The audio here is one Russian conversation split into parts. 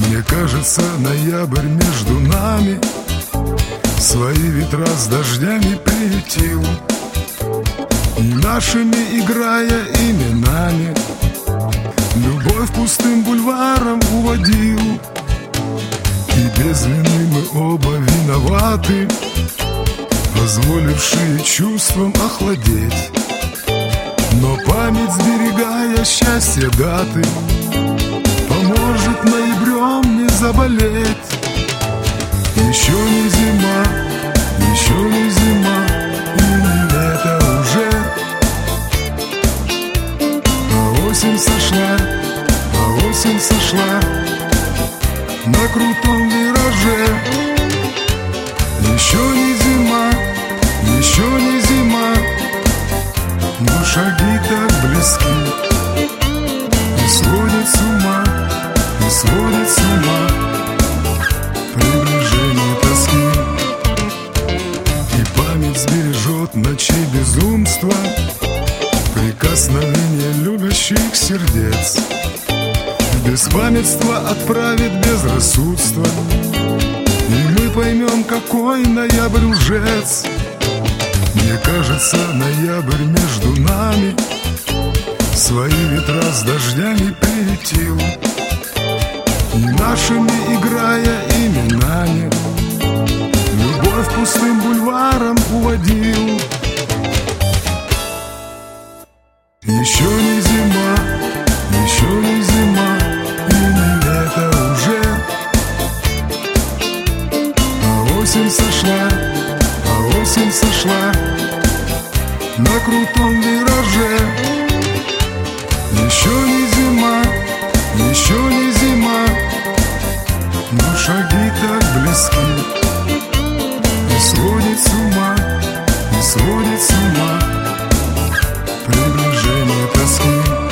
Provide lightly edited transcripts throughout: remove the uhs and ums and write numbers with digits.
Мне кажется, ноябрь между нами свои ветра с дождями приютил, и нашими играя именами любовь пустым бульваром уводил. И без вины мы оба виноваты, позволившие чувствам охладеть. Но память, сберегая счастье даты, поможет ноябрем не заболеть. Еще не зима, еще не зима, и не лето уже, а осень сошла, а осень сошла на крутом вираже. Еще не зима, еще не зима, но шаги так близки, и сводит с ума, и сводит с ума приближение тоски. И память сбережет ночей безумства, прикосновение любящих сердец. В беспамятство отправит безрассудство, и мы поймем, какой ноябрь лжец. Мне кажется, ноябрь между нами свои ветра с дождями приютил, и нашими играя именами любовь пустым бульваром уводил. Еще не зима, еще не зима, и не лето уже, а осень сошла, а осень сошла на крутом вираже. Еще не зима, еще не зима, но шаги так близки, и сводит с ума, и сводит с ума приближение тоски.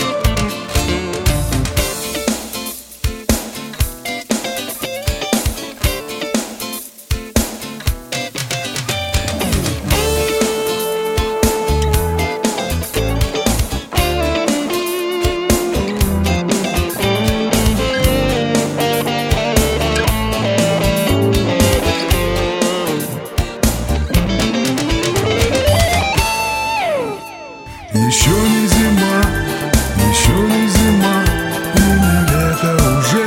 Еще не зима, еще не зима, и не лето уже,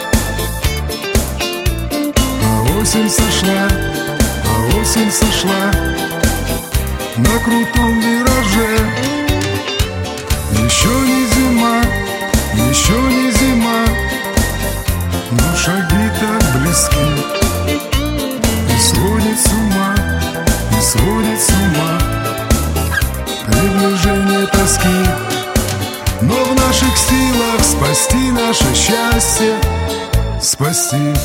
а осень сошла, а осень сошла на крутом вираже. Еще не зима, еще не зима, но шаги так близки, и сводит с ума, и сводит с ума приближение тоски. Но в наших силах спасти наше счастье, спасти.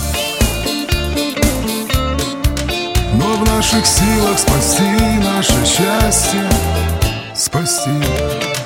Но в наших силах спасти наше счастье, спасти.